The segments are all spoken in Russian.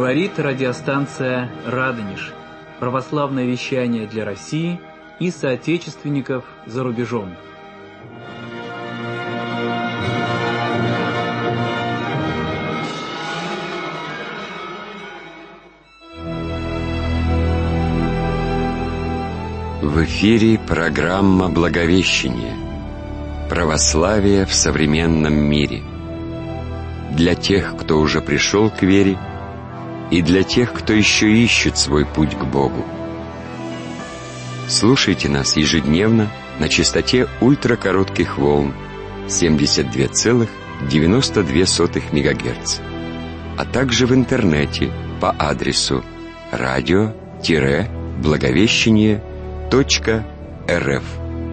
Говорит радиостанция «Радонеж». Православное вещание для России и соотечественников за рубежом. В эфире программа «Благовещение. Православие в современном мире». Для тех, кто уже пришел к вере, и для тех, кто еще ищет свой путь к Богу. Слушайте нас ежедневно на частоте ультракоротких волн 72,92 МГц, а также в интернете по адресу radio-благовещение.рф.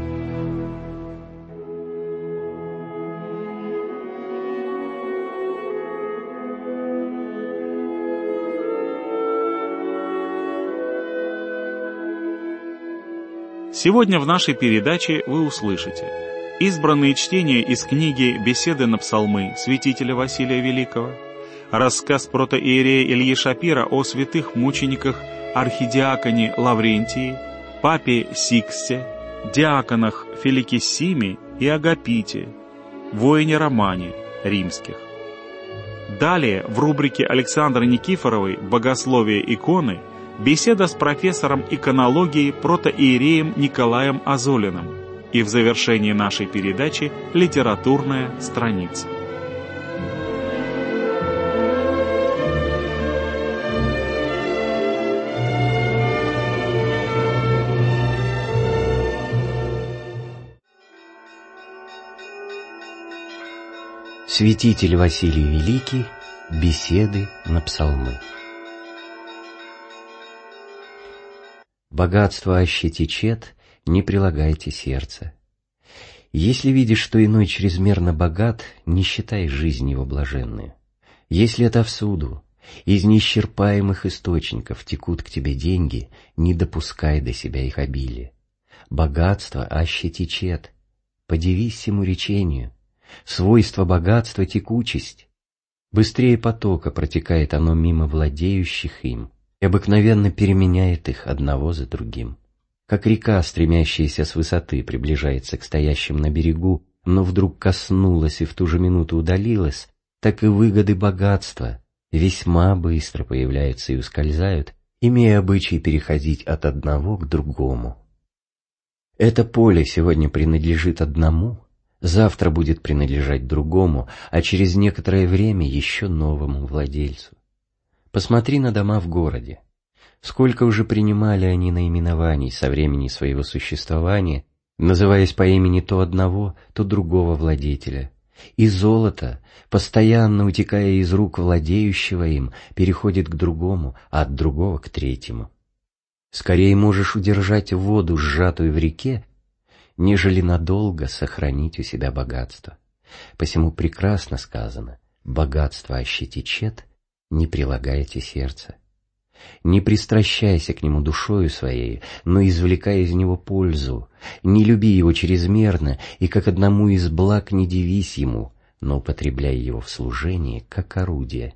Сегодня в нашей передаче вы услышите избранные чтения из книги «Беседы на псалмы» святителя Василия Великого, рассказ протоиерея Ильи Шапира о святых мучениках архидиаконе Лаврентии, папе Сиксте, диаконах Феликиссиме и Агапите, воине Романе римских. Далее в рубрике Александры Никифоровой «Богословие иконы» беседа с профессором иконологии протоиереем Николаем Азолиным, и в завершении нашей передачи литературная страница. Святитель Василий Великий. Беседы на псалмы. Богатство аще течет, не прилагайте сердце. Если видишь, что иной чрезмерно богат, не считай жизнь его блаженную. Если отовсюду, из неисчерпаемых источников текут к тебе деньги, не допускай до себя их обилия. Богатство аще течет, подивись всему речению. Свойство богатства — текучесть. Быстрее потока протекает оно мимо владеющих им и обыкновенно переменяет их одного за другим. Как река, стремящаяся с высоты, приближается к стоящим на берегу, но вдруг коснулась и в ту же минуту удалилась, так и выгоды богатства весьма быстро появляются и ускользают, имея обычай переходить от одного к другому. Это поле сегодня принадлежит одному, завтра будет принадлежать другому, а через некоторое время еще новому владельцу. Посмотри на дома в городе. Сколько уже принимали они наименований со времени своего существования, называясь по имени то одного, то другого владетеля. И золото, постоянно утекая из рук владеющего им, переходит к другому, а от другого к третьему. Скорее можешь удержать воду, сжатую в реке, нежели надолго сохранить у себя богатство. Посему прекрасно сказано: богатство аще течет, не прилагайте сердце. Не пристращайся к нему душою своей, но извлекай из него пользу. Не люби его чрезмерно, и как одному из благ не дивись ему, но употребляй его в служении, как орудие.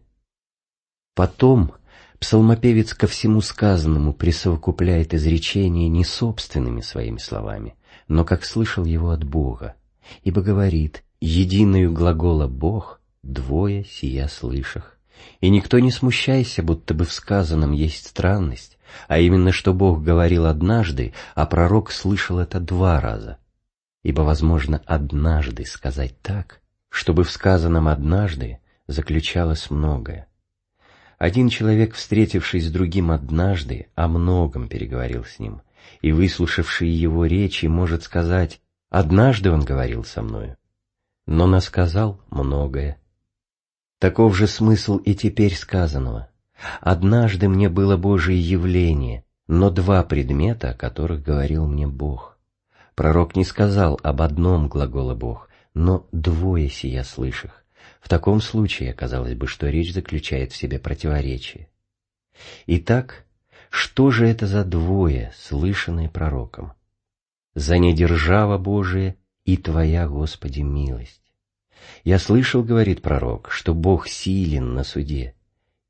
Потом псалмопевец ко всему сказанному присовокупляет изречение не собственными своими словами, но как слышал его от Бога, ибо говорит: «Единою глагола Бог, двое сия слышах». И никто не смущайся, будто бы в сказанном есть странность, а именно, что Бог говорил однажды, а пророк слышал это 2 раза. Ибо возможно однажды сказать так, чтобы в сказанном однажды заключалось многое. Один человек, встретившись с другим однажды, о многом переговорил с ним, и выслушавший его речи может сказать: «Однажды он говорил со мною, но насказал многое». Таков же смысл и теперь сказанного. Однажды мне было Божие явление, но 2 предмета, о которых говорил мне Бог. Пророк не сказал об одном глаголе Бог, но 2 сия слышах. В таком случае оказалось бы, что речь заключает в себе противоречие. Итак, что же это за 2, слышанные пророком? «За недержава Божия и Твоя, Господи, милость». «Я слышал, — говорит пророк, — что Бог силен на суде,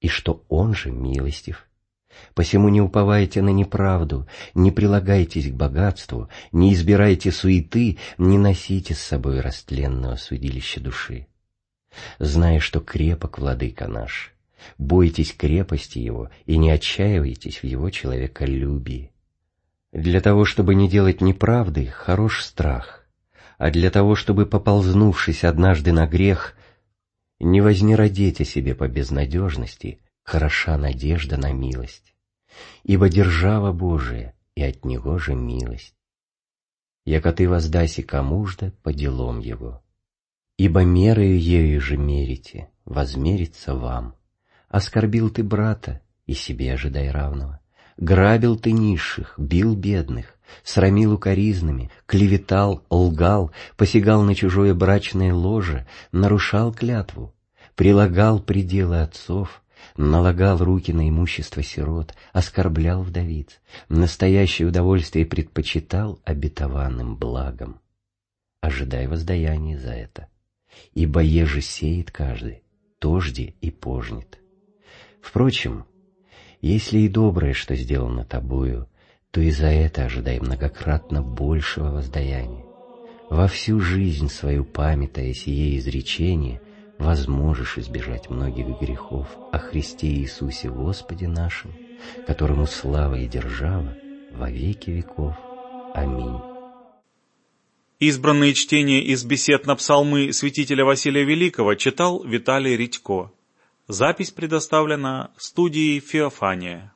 и что Он же милостив. Посему не уповайте на неправду, не прилагайтесь к богатству, не избирайте суеты, не носите с собой растленного судилища души. Зная, что крепок владыка наш, бойтесь крепости его и не отчаивайтесь в его человеколюбии. Для того, чтобы не делать неправды, хорош страх, а для того, чтобы, поползнувшись однажды на грех, не вознеродеть о себе по безнадежности, хороша надежда на милость, ибо держава Божия, и от Него же милость. Яко ты воздаси кому-жда по делам его. Ибо мерою ею же мерите, возмерится вам. Оскорбил ты брата, и себе ожидай равного. Грабил ты низших, бил бедных, срамил укоризнами, клеветал, лгал, посягал на чужое брачное ложе, нарушал клятву, прилагал пределы отцов, налагал руки на имущество сирот, оскорблял вдовиц, настоящее удовольствие предпочитал обетованным благом. Ожидай воздаяния за это, ибо еже сеет каждый, тожде и пожнет. Впрочем, если и доброе, что сделано тобою, то и за это ожидай многократно большего воздаяния. Во всю жизнь свою памятая сие изречение, возможешь избежать многих грехов о Христе Иисусе Господе нашем, которому слава и держава во веки веков. Аминь. Избранные чтения из бесед на псалмы святителя Василия Великого читал Виталий Редько. Запись предоставлена студией Феофания.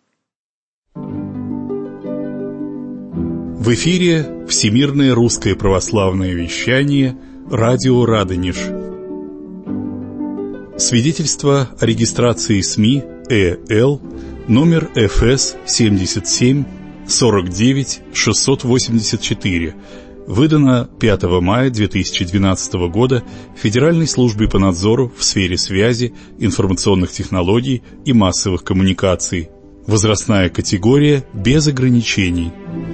В эфире Всемирное русское православное вещание «Радио Радонеж». Свидетельство о регистрации СМИ ЭЛ номер ФС 77 49 684, выдано 5 мая 2012 года Федеральной службой по надзору в сфере связи, информационных технологий и массовых коммуникаций. Возрастная категория без ограничений.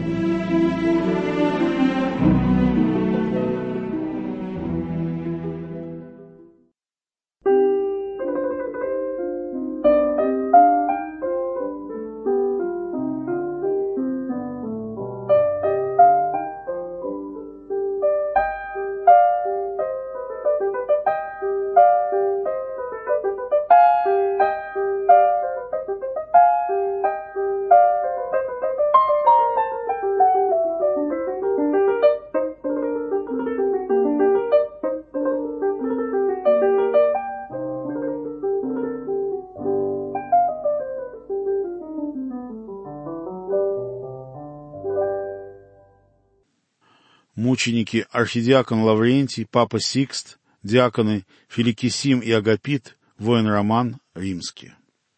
Мученики архидиакон Лаврентий, папа Сикст, диаконы Феликисим и Агапит, воин Роман, римские.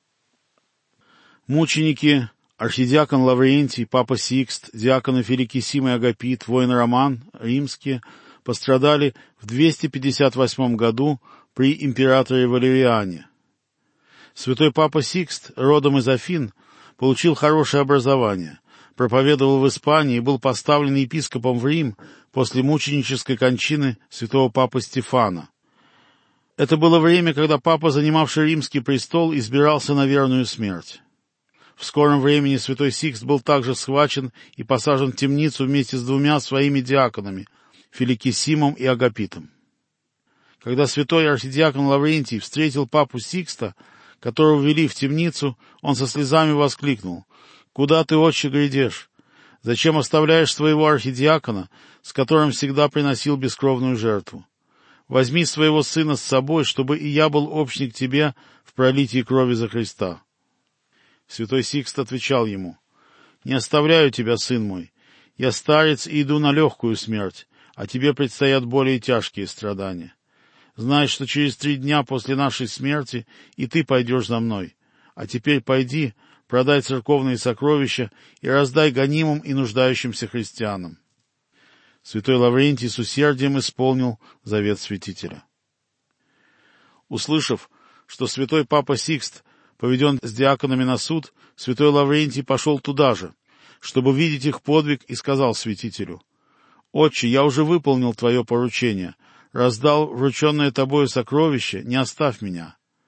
Мученики архидиакон Лаврентий, папа Сикст, диаконы Феликисим и Агапит, воин Роман, римские, пострадали в 258 году при императоре Валериане. Святой папа Сикст, родом из Афин, получил хорошее образование, проповедовал в Испании и был поставлен епископом в Рим после мученической кончины святого папы Стефана. Это было время, когда папа, занимавший римский престол, избирался на верную смерть. В скором времени святой Сикст был также схвачен и посажен в темницу вместе с двумя своими диаконами, Феликисимом и Агапитом. Когда святой архидиакон Лаврентий встретил папу Сикста, которого ввели в темницу, он со слезами воскликнул: «Куда ты, отче, глядишь? Зачем оставляешь своего архидиакона, с которым всегда приносил бескровную жертву? Возьми своего сына с собой, чтобы и я был общник тебе в пролитии крови за Христа». Святой Сикст отвечал ему: «Не оставляю тебя, сын мой. Я старец и иду на легкую смерть, а тебе предстоят более тяжкие страдания. Знай, что через 3 дня после нашей смерти и ты пойдешь за мной. А теперь пойди, продай церковные сокровища и раздай гонимым и нуждающимся христианам». Святой Лаврентий с усердием исполнил завет святителя. Услышав, что святой папа Сикст поведен с диаконами на суд, святой Лаврентий пошел туда же, чтобы видеть их подвиг, и сказал святителю: «Отче, я уже выполнил твое поручение, раздал врученное тобою сокровище, не оставь меня».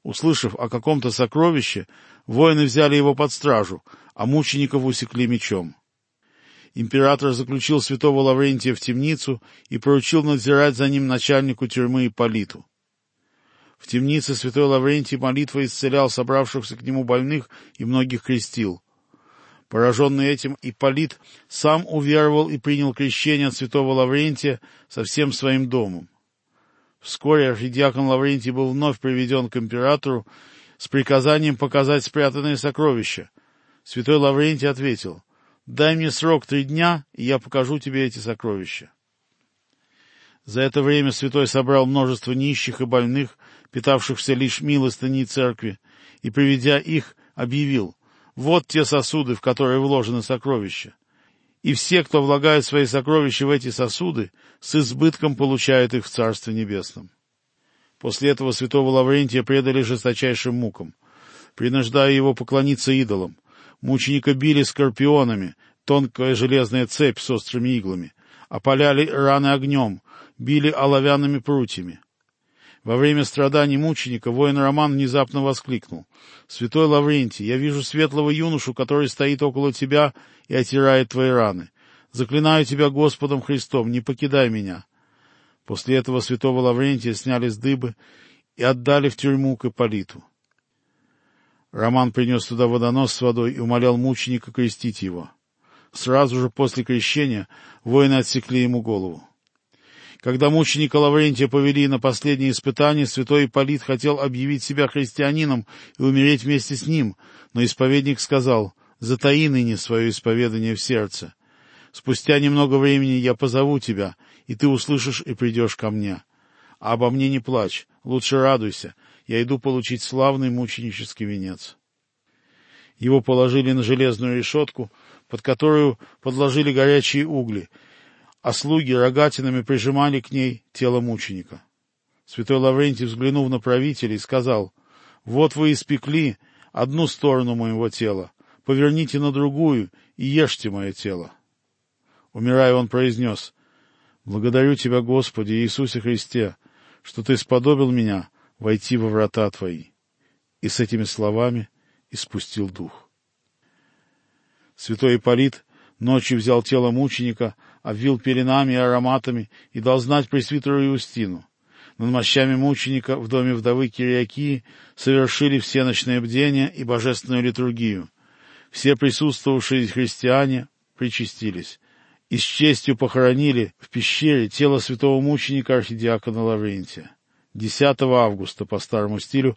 Услышав о каком-то сокровище, воины взяли его под стражу, а мучеников усекли мечом. Император заключил святого Лаврентия в темницу и поручил надзирать за ним начальнику тюрьмы Ипполиту. В темнице святой Лаврентий молитвой исцелял собравшихся к нему больных и многих крестил. Пораженный этим, Ипполит сам уверовал и принял крещение от святого Лаврентия со всем своим домом. Вскоре архидиакон Лаврентий был вновь приведен к императору с приказанием показать спрятанные сокровища. Святой Лаврентий ответил: «Дай мне срок 3 дня, и я покажу тебе эти сокровища». За это время святой собрал множество нищих и больных, питавшихся лишь милостыней церкви, и, приведя их, объявил: «Вот те сосуды, в которые вложены сокровища. И все, кто влагает свои сокровища в эти сосуды, с избытком получают их в Царстве Небесном». После этого святого Лаврентия предали жесточайшим мукам, принуждая его поклониться идолам. Мученика били скорпионами, тонкая железная цепь с острыми иглами, опаляли раны огнем, били оловянными прутьями. Во время страданий мученика воин Роман внезапно воскликнул: «Святой Лаврентий, я вижу светлого юношу, который стоит около тебя и отирает твои раны. Заклинаю тебя Господом Христом, не покидай меня». После этого святого Лаврентия сняли с дыбы и отдали в тюрьму к Ипполиту. Роман принес туда водонос с водой и умолял мученика крестить его. Сразу же после крещения воины отсекли ему голову. Когда мученика Лаврентия повели на последнее испытание, святой Ипполит хотел объявить себя христианином и умереть вместе с ним, но исповедник сказал: «Затаи ныне свое исповедание в сердце. Спустя немного времени я позову тебя, и ты услышишь и придешь ко мне. А обо мне не плачь, лучше радуйся, я иду получить славный мученический венец». Его положили на железную решетку, под которую подложили горячие угли, а слуги рогатинами прижимали к ней тело мученика. Святой Лаврентий, взглянув на правителей, сказал: «Вот вы испекли одну сторону моего тела, поверните на другую и ешьте мое тело». Умирая, он произнес: «Благодарю тебя, Господи Иисусе Христе, что ты сподобил меня войти во врата твои». И с этими словами испустил дух. Святой Ипполит ночью взял тело мученика, обвил пеленами и ароматами и дал знать пресвитеру Иустину. Над мощами мученика в доме вдовы Кириакии совершили всеночное бдение и божественную литургию. Все присутствовавшие христиане причастились и с честью похоронили в пещере тело святого мученика архидиакона Лаврентия 10 августа по старому стилю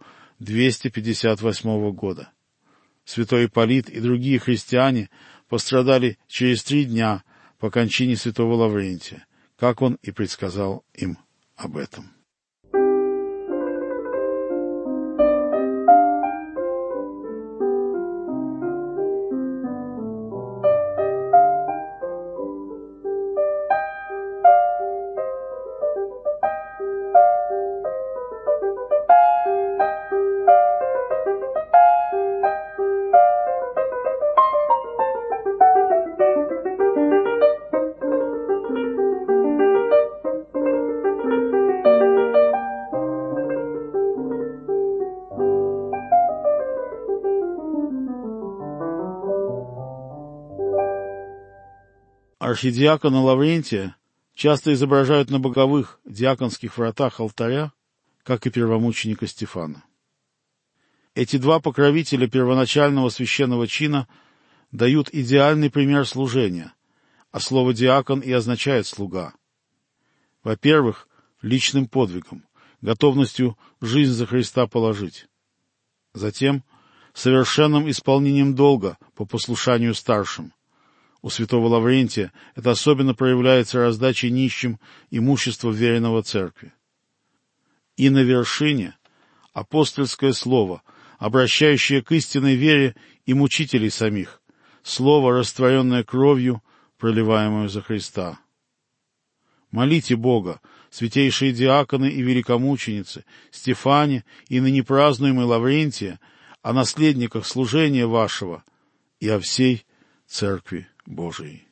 258 года. Святой Ипполит и другие христиане пострадали через 3 дня по кончине святого Лаврентия, как он и предсказал им об этом. Архидиакона Лаврентия часто изображают на боковых диаконских вратах алтаря, как и первомученика Стефана. Эти 2 покровителя первоначального священного чина дают идеальный пример служения, а слово «диакон» и означает «слуга». Во-первых, личным подвигом, готовностью жизнь за Христа положить. Затем, совершенным исполнением долга по послушанию старшим. У святого Лаврентия это особенно проявляется раздачей нищим имущества вверенного церкви. И на вершине апостольское слово, обращающее к истинной вере и мучителей самих, слово, растворенное кровью, проливаемую за Христа. Молите Бога, святейшие диаконы и великомученицы, Стефане и ныне празднуемый Лаврентия, о наследниках служения вашего и о всей Церкви Божией.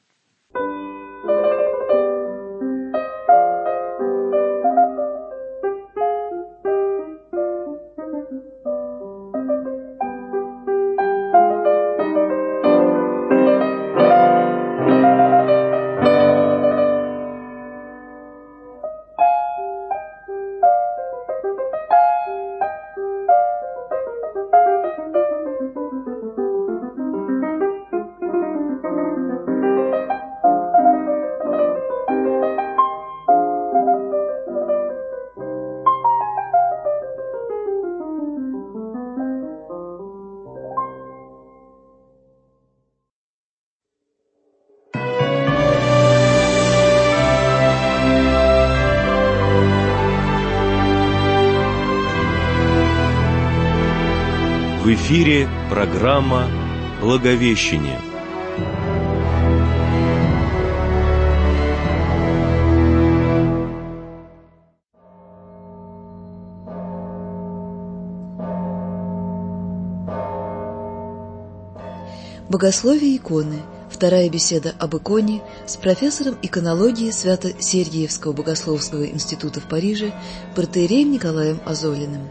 В эфире программа «Благовещение». Богословие иконы. Вторая беседа об иконе с профессором иконологии Свято-Сергиевского богословского института в Париже протоиереем Николаем Азолиным.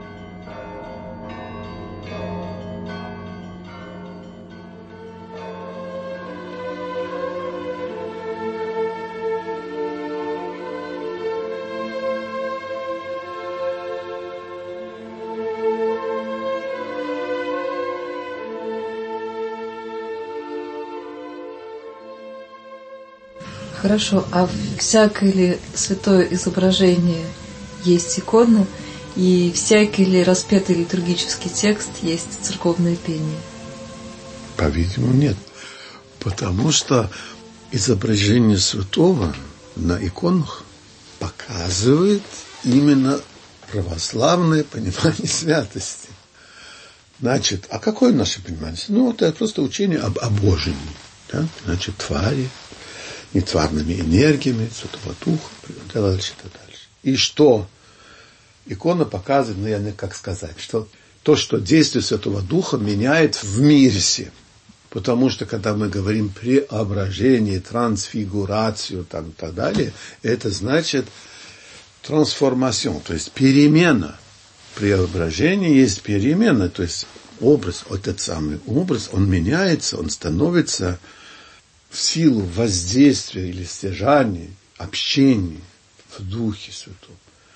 Хорошо, а всякое ли святое изображение есть икона, и всякий ли распетый литургический текст есть церковное пение? По-видимому, нет. Потому что изображение святого на иконах показывает именно православное понимание святости. Значит, а какое наше понимание? Ну, это просто учение об обожении. Да? Значит, твари, нетварными энергиями, Святого Духа, и дальше. И что икона показывает, как сказать, что то, что действие Святого Духа меняет в мире всем. Потому что, когда мы говорим преображение, трансфигурацию и так далее, это значит трансформация, то есть перемена. Преображение есть перемена, то есть образ, этот самый образ, он меняется, он становится в силу воздействия или стяжания, общения в Духе Святом.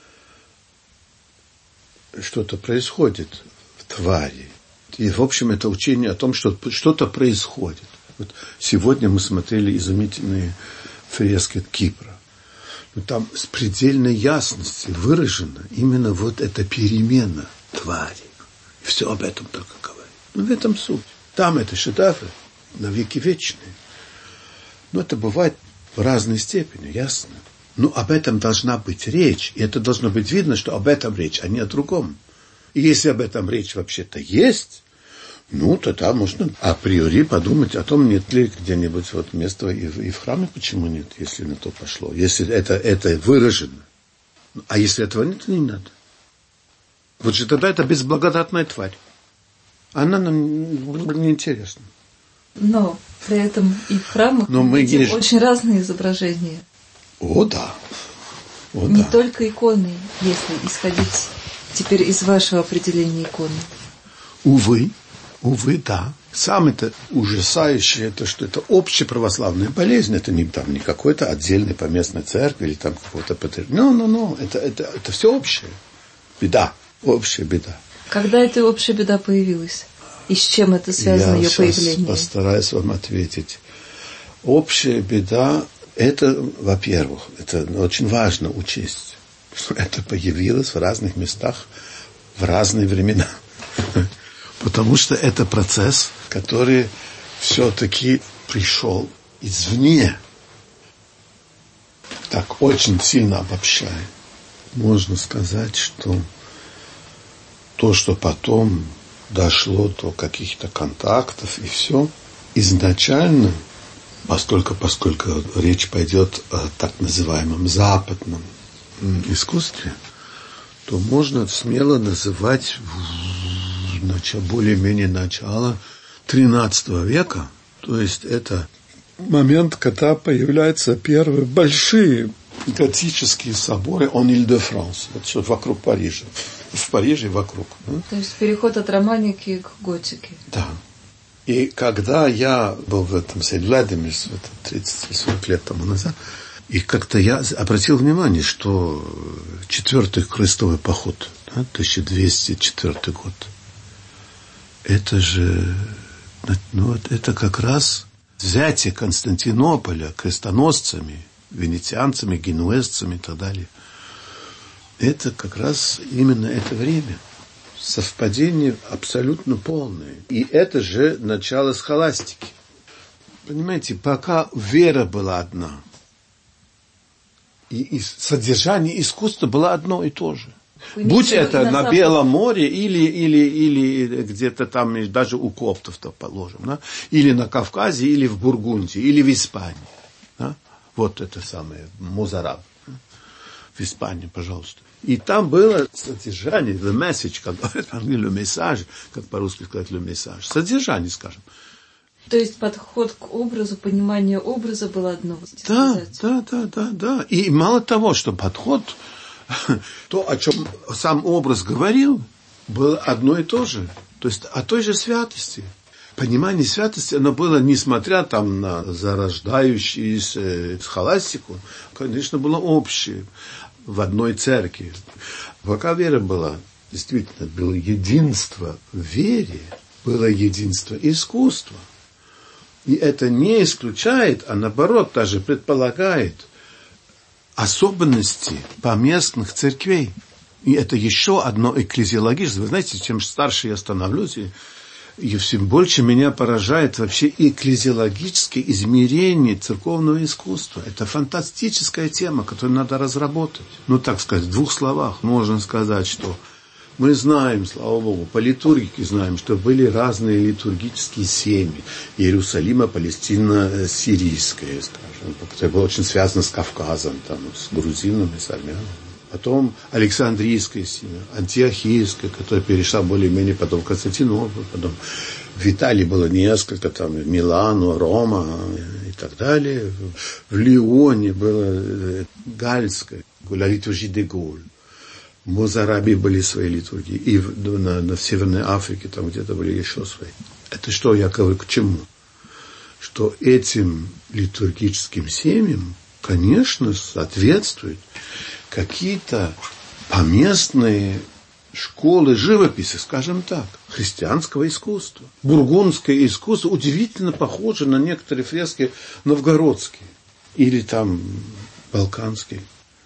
Что-то происходит в твари. И, в общем, это учение о том, что что-то происходит. Вот сегодня мы смотрели изумительные фрески Кипра. Но там с предельной ясностью выражена именно вот эта перемена твари. И все об этом только говорит. В этом суть. Там это шедевры на веки вечные. Но это бывает в разной степени, ясно. Но об этом должна быть речь. И это должно быть видно, что об этом речь, а не о другом. И если об этом речь вообще-то есть, ну, тогда можно априори подумать о том, нет ли где-нибудь вот места и в храме, почему нет, если на то пошло. Если это выражено. А если этого нет, то не надо. Вот же тогда это безблагодатная тварь. Она нам не интересна. Но при этом и в храмах видим очень разные изображения. О, да. Не только иконы, если исходить теперь из вашего определения иконы. Увы, да. Самое-то ужасающее, это что это общеправославная болезнь, это не какой-то отдельной поместной церкви или там какого-то патриарха. Это все общее. Беда, общая беда. Когда эта общая беда появилась? И с чем это связано, ее появление? Я постараюсь вам ответить. Общая беда, это, во-первых, это очень важно учесть, что это появилось в разных местах в разные времена. Потому что это процесс, который все-таки пришел извне. Так, очень сильно обобщая. Можно сказать, что то, что потом дошло до каких-то контактов и все, изначально, поскольку речь пойдет о так называемом западном искусстве, то можно смело называть более-менее начало XIII века. То есть это момент, когда появляются первые большие готические соборы en Ile-de-France, вот вокруг Парижа. В Париже вокруг. Да? То есть переход от романики к готике. Да. И когда я был в этом Сен-Владимире 30-40 лет тому назад, и как-то я обратил внимание, что 4-й крестовый поход, да, 1204 год, это же, это как раз взятие Константинополя крестоносцами, венецианцами, генуэзцами и так далее. Это как раз именно это время. Совпадение абсолютно полное. И это же начало схоластики. Понимаете, пока вера была одна, и содержание искусства было одно и то же. Будь это на Белом море или где-то там, даже у коптов-то положим, да? Или на Кавказе, или в Бургундии, или в Испании. Да? Вот это самое, Мозараб. Да? В Испании, пожалуйста. И там было содержание, the message, как говорят le message, как по-русски сказать le message, содержание, скажем. То есть подход к образу, понимание образа было одно. Да. И мало того, что подход, то, о чем сам образ говорил, было одно и то же. То есть о той же святости. Понимание святости, оно было, несмотря там на зарождающуюся схоластику, конечно, было общее в одной церкви. Пока вера была, действительно, было единство в вере, было единство искусства. И это не исключает, а наоборот, даже предполагает особенности поместных церквей. И это еще одно экклезиологическое. Вы знаете, чем старше я становлюсь, и все больше меня поражает вообще экклезиологическое измерение церковного искусства. Это фантастическая тема, которую надо разработать. Ну, так сказать, в двух словах можно сказать, что мы знаем, слава Богу, по литургике знаем, что были разные литургические семьи. Иерусалима, Палестина, сирийская, скажем, которая была очень связана с Кавказом, там, с грузинами, с армянами. Потом Александрийская семья, Антиохийская, которая перешла более-менее потом в Константинополь, потом в Италии было несколько, там, Милано, Рома и так далее. В Лионе было Гальская, La Liturgie de Gaulle. В Мозарабе были свои литургии, и в Северной Африке там где-то были еще свои. Это что я говорю к чему? Что этим литургическим семьям, конечно, соответствуют какие-то поместные школы живописи, скажем так, христианского искусства. Бургундское искусство удивительно похоже на некоторые фрески новгородские или там балканские.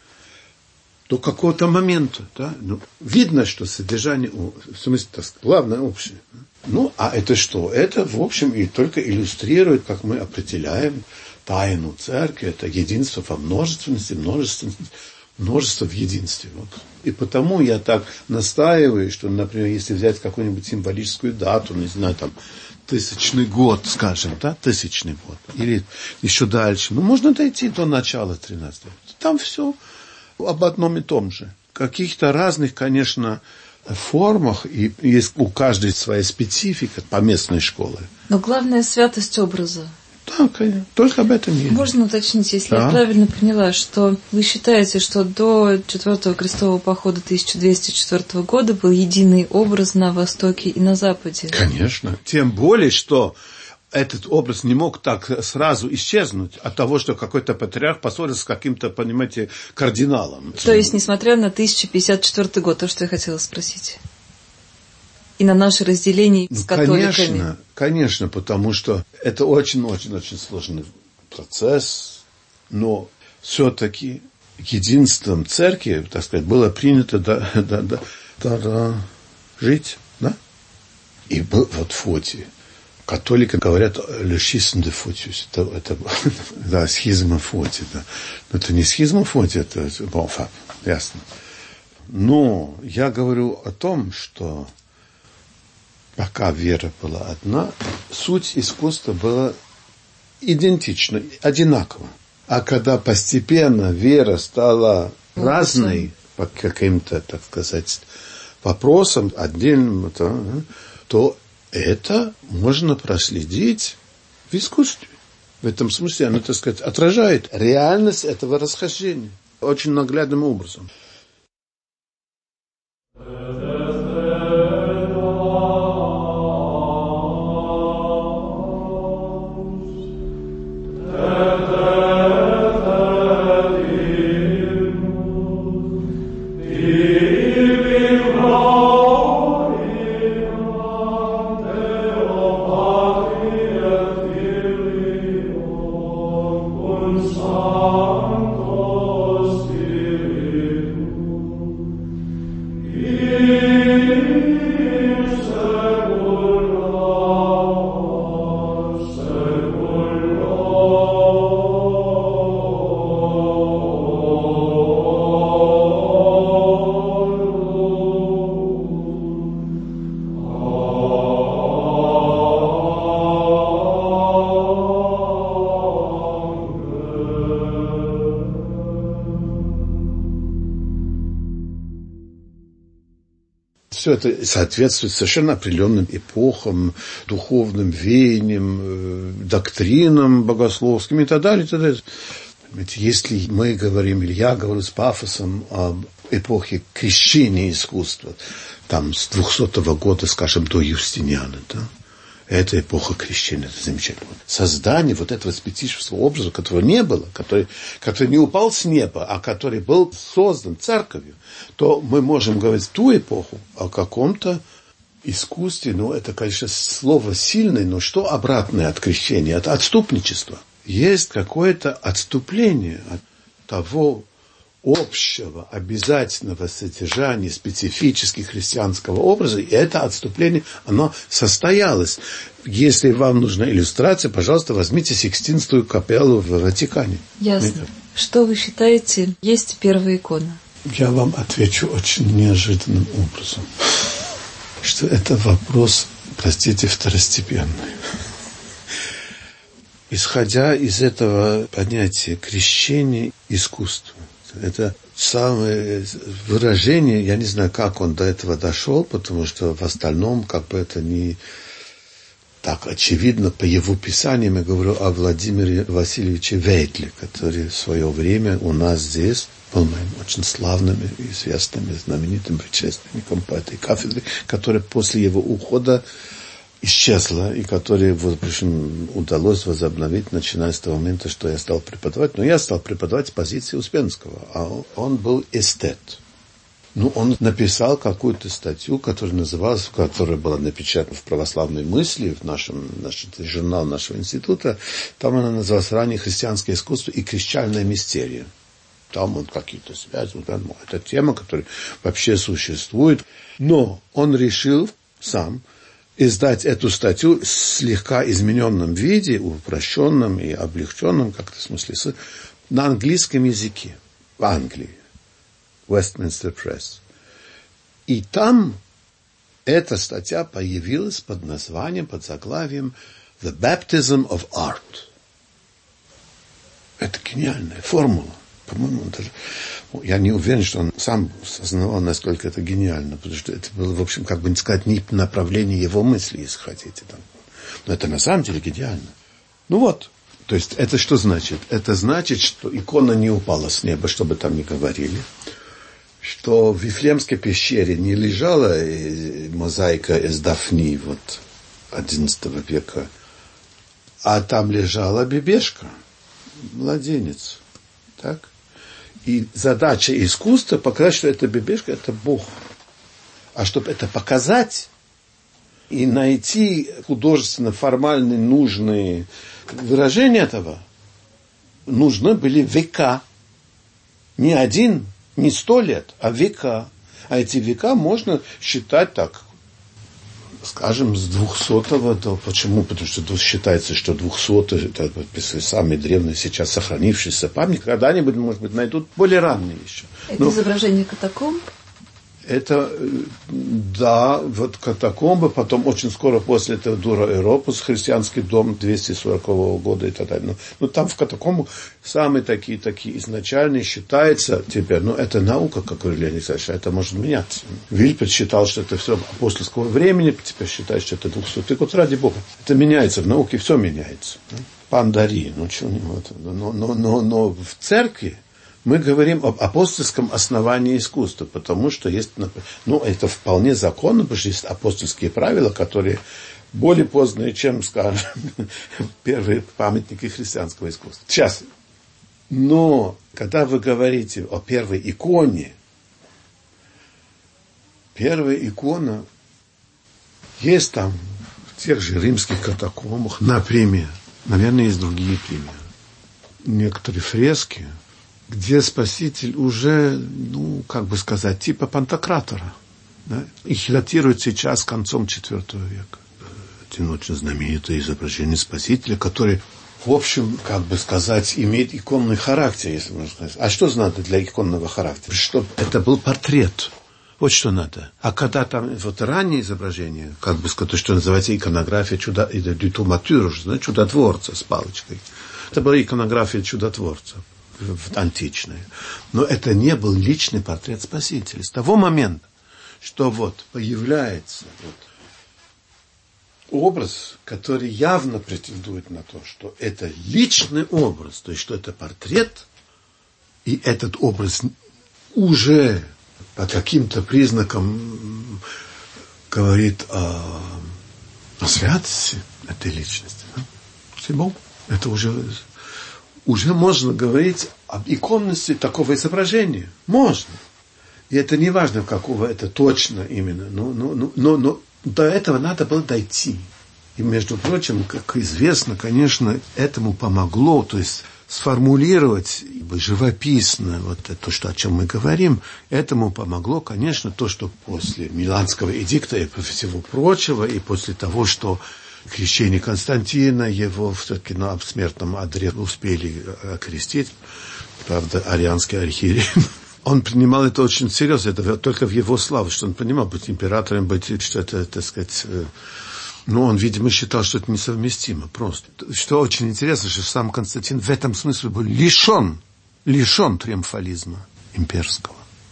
До какого-то момента, да, ну, видно, что содержание, в смысле, главное общее. Ну, а это что? Это, в общем, и только иллюстрирует, как мы определяем тайну церкви, это единство во множественности, множество в единстве. Вот. И потому я так настаиваю, что, например, если взять какую-нибудь символическую дату, не знаю, там, 1000 год, скажем, да, 1000 год, или еще дальше, ну, можно дойти до начала 13 века. Там все об одном и том же. В каких-то разных, конечно, формах, и есть у каждой своя специфика поместной школы. Но главное — святость образа. Да, конечно. Только об этом есть. Можно уточнить, если я правильно поняла, что вы считаете, что до 4-го крестового похода 1204 года был единый образ на Востоке и на Западе? Конечно. Тем более, что этот образ не мог так сразу исчезнуть от того, что какой-то патриарх поссорился с каким-то, понимаете, кардиналом. То есть, несмотря на 1054 год, то, что я хотела спросить. И на наше разделение с католиками. Конечно, потому что это очень-очень-очень сложный процесс, но все-таки единством церкви, так сказать, было принято жить, да? И был вот Фотий. Католики говорят le schisme de Photius. Это да, схизма Фотия. Да. Но это не схизма Фотия, это ясно. Но я говорю о том, что пока вера была одна, суть искусства была идентична, одинакова. А когда постепенно вера стала разной по каким-то, так сказать, вопросам отдельным, то это можно проследить в искусстве. В этом смысле оно, так сказать, отражает реальность этого расхождения очень наглядным образом. Все это соответствует совершенно определенным эпохам, духовным веяниям, доктринам богословским и так далее, и так далее. Если мы говорим, или я говорю с пафосом об эпохе крещения искусства, там с 200 года, скажем, до Юстиниана, да, это эпоха крещения, это замечательно. Создание вот этого специфического образа, которого не было, который не упал с неба, а который был создан церковью, то мы можем говорить в ту эпоху о каком-то искусстве, это, конечно, слово сильное, но что обратное от крещения? Это отступничество. Есть какое-то отступление от того общего, обязательного содержания специфически христианского образа, и это отступление, оно состоялось. Если вам нужна иллюстрация, пожалуйста, возьмите Сикстинскую капеллу в Ватикане. Ясно. Что вы считаете, есть первая икона? Я вам отвечу очень неожиданным образом, что это вопрос, простите, второстепенный. Исходя из этого понятия крещения искусства, это самое выражение, я не знаю, как он до этого дошел, потому что в остальном это не так очевидно по его писаниям. Я говорю о Владимире Васильевиче Вейтле, который в свое время у нас здесь был моим очень славным, известным, знаменитым предшественником по этой кафедре, который после его ухода исчезла, и которые, в общем, удалось возобновить, начиная с того момента, что я стал преподавать. Но я стал преподавать с позиции Успенского, а он был эстет. Он написал какую-то статью, которая была напечатана в «Православной мысли», в нашем журнал нашего института. Там она называлась «Раннее христианское искусство и крещальная мистерия». Там он какие-то связи, это тема, которая вообще существует. Но он решил сам издать эту статью в слегка измененном виде, упрощенном и облегченном, в смысле, на английском языке, в Англии, Westminster Press. И там эта статья появилась под заглавием «The Baptism of Art». Это гениальная формула. По-моему, я не уверен, что он сам осознавал, насколько это гениально, потому что это было, в общем, не сказать, не направление его мысли, если хотите. Но это на самом деле гениально. То есть это что значит? Это значит, что икона не упала с неба, что бы там ни говорили, что в Вифлеемской пещере не лежала мозаика из Дафни XI века, а там лежала бебешка, младенец. Так? И задача искусства показать, что эта бебешка – это Бог. А чтобы это показать и найти художественно формальные нужные выражения этого, нужны были века. Не 1, не 100 лет, а века. А эти века можно считать так, скажем, с 200-го, почему? Потому что считается, что 200-й, это самый древний сейчас сохранившийся памятник, когда-нибудь, может быть, найдут более ранние еще. Это изображение катакомб? Это, да, катакомбы, потом очень скоро после этого Дура Эропус, христианский дом 240 года и так далее. Но там в катакомбах самые такие изначальные считается теперь, это наука, как говорит Леонид Александрович, это может меняться. Вильпет считал, что это все апостольского времени, теперь считает, что это 200-й год, ради Бога. Это меняется, в науке все меняется. Пандари, но в церкви мы говорим об апостольском основании искусства, потому что есть, это вполне законно, потому что есть апостольские правила, которые более поздние, чем, скажем, первые памятники христианского искусства. Сейчас. Но, когда вы говорите о первой иконе, первая икона есть там в тех же римских катакомбах, например, наверное, есть другие примеры. Некоторые фрески, где Спаситель уже, типа Пантократора. Да? Их датируют сейчас концом IV века. Это очень знаменитое изображение Спасителя, который, в общем, имеет иконный характер, если можно сказать. А что надо для иконного характера? Чтобы это был портрет. Вот что надо. А когда там раннее изображение, что называется иконография чудотворца с палочкой. Это была иконография чудотворца. Античные. Но это не был личный портрет Спасителя. С того момента, что вот появляется образ, который явно претендует на то, что это личный образ, то есть что это портрет, и этот образ уже по каким-то признакам говорит о святости этой личности. Да? Это уже можно говорить об иконности такого изображения. Можно. И это не важно, какого это точно именно. Но до этого надо было дойти. И, между прочим, как известно, конечно, этому помогло, то есть сформулировать живописно вот это, о чем мы говорим, этому помогло, конечно, то, что после Миланского эдикта и всего прочего, и после того, что крещение Константина, его все-таки на смертном одре успели окрестить, правда, арианский архиерей, он принимал это очень серьезно, это только в его славу, что он понимал, быть императором, быть что-то, так сказать, он, видимо, считал, что это несовместимо просто. Что очень интересно, что сам Константин в этом смысле был лишен триумфализма имперского.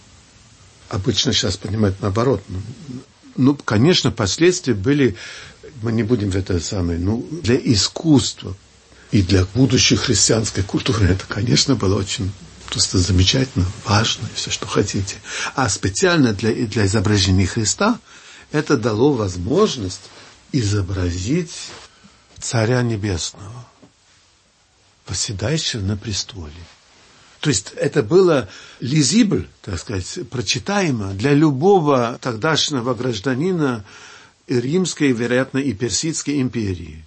Обычно сейчас понимают наоборот. Конечно, последствия были, мы не будем в это самое, для искусства и для будущей христианской культуры это, конечно, было очень просто замечательно, важно, все, что хотите. А специально для изображения Христа это дало возможность изобразить Царя Небесного, восседающего на престоле. То есть это было лизибль, так сказать, прочитаемо для любого тогдашнего гражданина Римской, вероятно, и Персидской империи.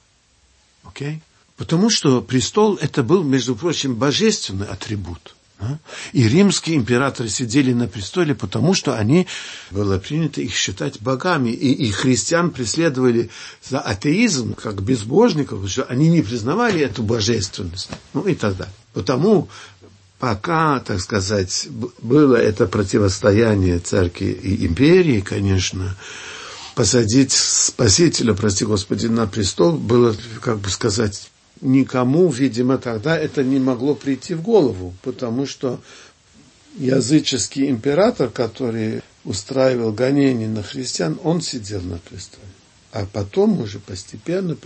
Окей? Потому что престол это был, между прочим, божественный атрибут. И римские императоры сидели на престоле, потому что было принято их считать богами. И христиан преследовали за атеизм, как безбожников, что они не признавали эту божественность. И так далее. Потому пока, так сказать, было это противостояние церкви и империи, конечно, посадить Спасителя, прости Господи, на престол было, как бы сказать, никому, видимо, тогда это не могло прийти в голову, потому что языческий император, который устраивал гонения на христиан, он сидел на престоле. А потом уже постепенно,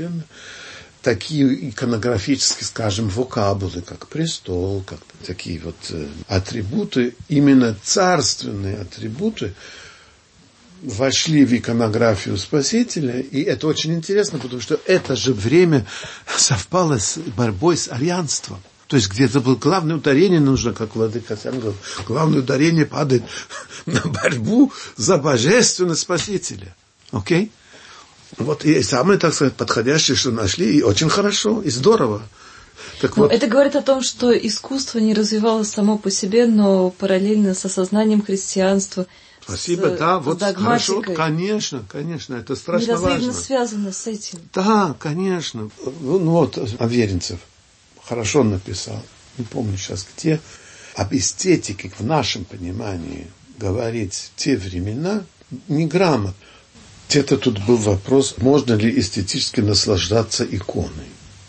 такие иконографические, скажем, вокабулы, как престол, как такие вот атрибуты, именно царственные атрибуты, вошли в иконографию Спасителя, и это очень интересно, потому что это же время совпало с борьбой с арианством. То есть где-то было главное ударение нужно, как владыка сам говорил, главное ударение падает на борьбу за божественность Спасителя. Окей? Вот и самое, так сказать, подходящее, что нашли, и очень хорошо, и здорово. Это говорит о том, что искусство не развивалось само по себе, но параллельно с осознанием христианства. Спасибо, хорошо, конечно, это страшно важно. Неразрывно связано с этим. Да, конечно. Аверинцев хорошо написал, не помню сейчас где, об эстетике в нашем понимании говорить в те времена неграмотно. Где-то тут был вопрос, можно ли эстетически наслаждаться иконой.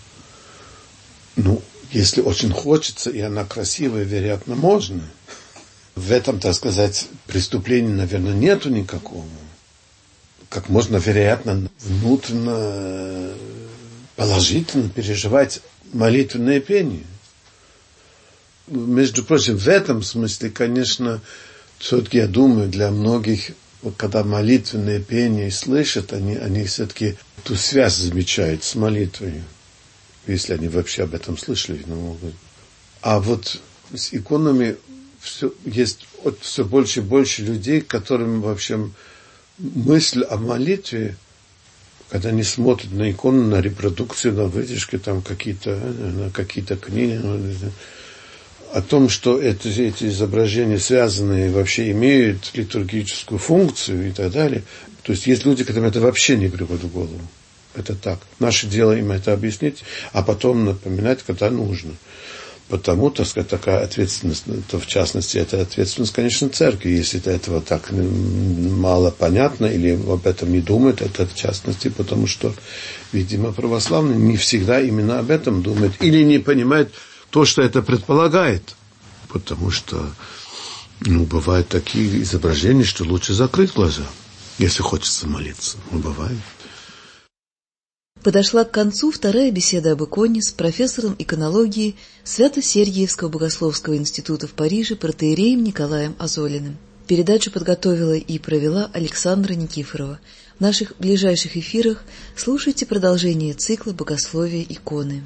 Если очень хочется, и она красивая, вероятно, можно. В этом, так сказать, преступления, наверное, нету никакого. Как можно, вероятно, внутренно, положительно переживать молитвенное пение. Между прочим, в этом смысле, конечно, все-таки, я думаю, для многих, когда молитвенное пение слышат, они все-таки ту связь замечают с молитвой, если они вообще об этом слышали. А вот с иконами есть все больше и больше людей, которым вообще мысль о молитве, когда они смотрят на икону, на репродукцию, на вытяжки, там какие-то книги, о том, что эти изображения связанные вообще имеют литургическую функцию и так далее. То есть есть люди, которым это вообще не приходит в голову. Это так. Наше дело им это объяснить, а потом напоминать, когда нужно. Потому, так сказать, такая ответственность, то в частности, это ответственность, конечно, церкви. Если этого так мало понятно или об этом не думают, это в частности, потому что, видимо, православные не всегда именно об этом думают или не понимают то, что это предполагает. Потому что Ну, бывают такие изображения, что лучше закрыть глаза, если хочется молиться. Ну, бывает. Подошла к концу вторая беседа об иконе с профессором иконологии Свято-Сергиевского богословского института в Париже протоиереем Николаем Азолиным. Передачу подготовила и провела Александра Никифорова. В наших ближайших эфирах слушайте продолжение цикла «Богословие иконы».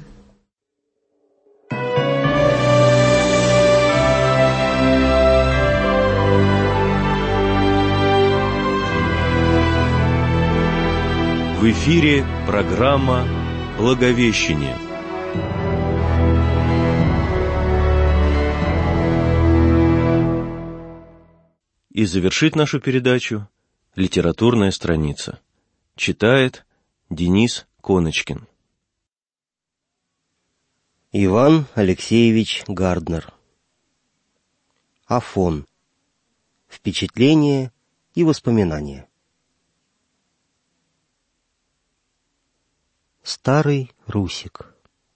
В эфире программа «Благовещение». И завершит нашу передачу литературная страница. Читает Денис Коночкин. Иван Алексеевич Гарднер. Афон. Впечатления и воспоминания. Старый Русик.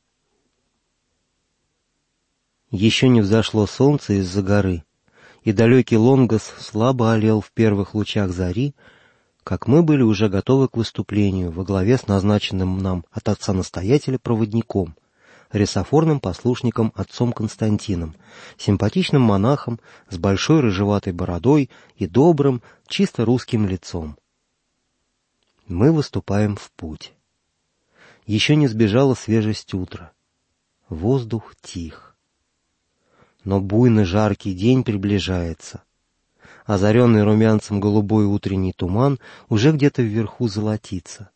Еще не взошло солнце из-за горы, и далекий Лонгос слабо олел в первых лучах зари, как мы были уже готовы к выступлению во главе с назначенным нам от отца-настоятеля проводником, ресофорным послушником отцом Константином, симпатичным монахом с большой рыжеватой бородой и добрым, чисто русским лицом. Мы выступаем в путь. Еще не сбежала свежесть утра. Воздух тих. Но буйный жаркий день приближается. Озаренный румянцем голубой утренний туман уже где-то вверху золотится.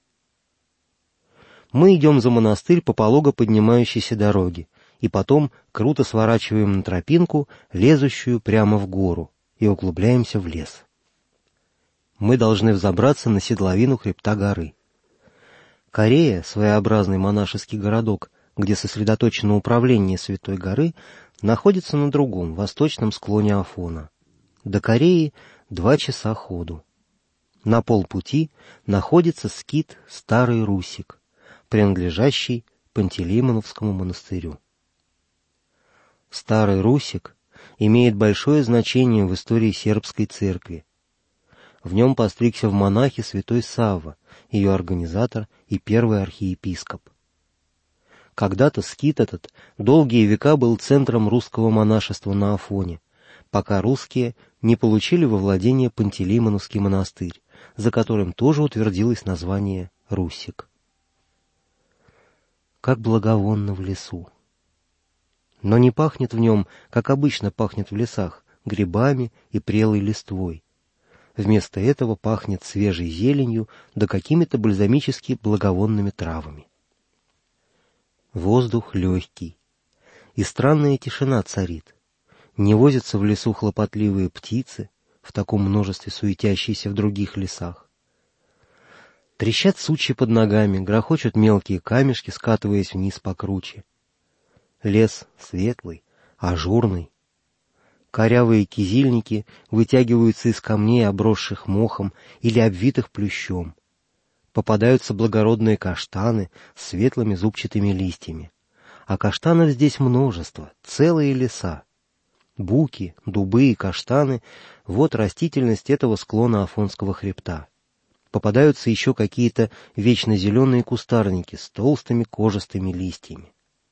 Мы идем за монастырь по полого поднимающейся дороге, и потом круто сворачиваем на тропинку, лезущую прямо в гору, и углубляемся в лес. Мы должны взобраться на седловину хребта горы. Корея, своеобразный монашеский городок, где сосредоточено управление Святой горы, находится на другом, восточном склоне Афона. До Кореи 2 часа ходу. На полпути находится скит Старый Русик, принадлежащий Пантелеймоновскому монастырю. Старый Русик имеет большое значение в истории сербской церкви. В нем постригся в монахи святой Савва, ее организатор и первый архиепископ. Когда-то скит этот долгие века был центром русского монашества на Афоне, пока русские не получили во владение Пантелеймоновский монастырь, за которым тоже утвердилось название Русик. Как благовонно в лесу. Но не пахнет в нем, как обычно пахнет в лесах, грибами и прелой листвой. Вместо этого пахнет свежей зеленью да какими-то бальзамически благовонными травами. Воздух легкий, и странная тишина царит. Не возятся в лесу хлопотливые птицы, в таком множестве суетящиеся в других лесах. Трещат сучья под ногами, грохочут мелкие камешки, скатываясь вниз по круче. Лес светлый, ажурный. Корявые кизильники вытягиваются из камней, обросших мохом или обвитых плющом. Попадаются благородные каштаны с светлыми зубчатыми листьями. А каштанов здесь множество, целые леса. Буки, дубы и каштаны — вот растительность этого склона Афонского хребта. Попадаются еще какие-то вечно зеленые кустарники с толстыми кожистыми листьями.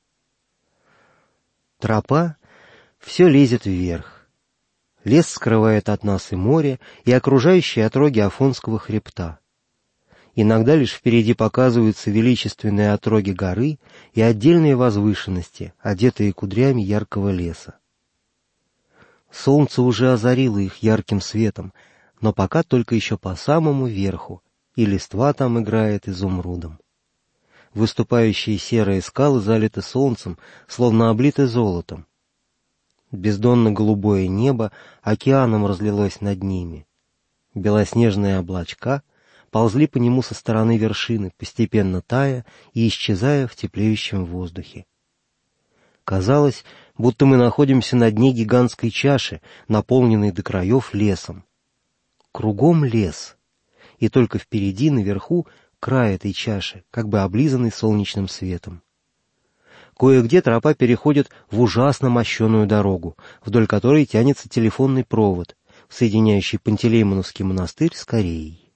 Тропа все лезет вверх. Лес скрывает от нас и море, и окружающие отроги Афонского хребта. Иногда лишь впереди показываются величественные отроги горы и отдельные возвышенности, одетые кудрями яркого леса. Солнце уже озарило их ярким светом, но пока только еще по самому верху, и листва там играет изумрудом. Выступающие серые скалы залиты солнцем, словно облиты золотом. Бездонно-голубое небо океаном разлилось над ними. Белоснежные облачка ползли по нему со стороны вершины, постепенно тая и исчезая в теплеющем воздухе. Казалось, будто мы находимся на дне гигантской чаши, наполненной до краев лесом. Кругом лес, и только впереди, наверху, край этой чаши, как бы облизанный солнечным светом. Кое-где тропа переходит в ужасно мощеную дорогу, вдоль которой тянется телефонный провод, соединяющий Пантелеймоновский монастырь с Кореей.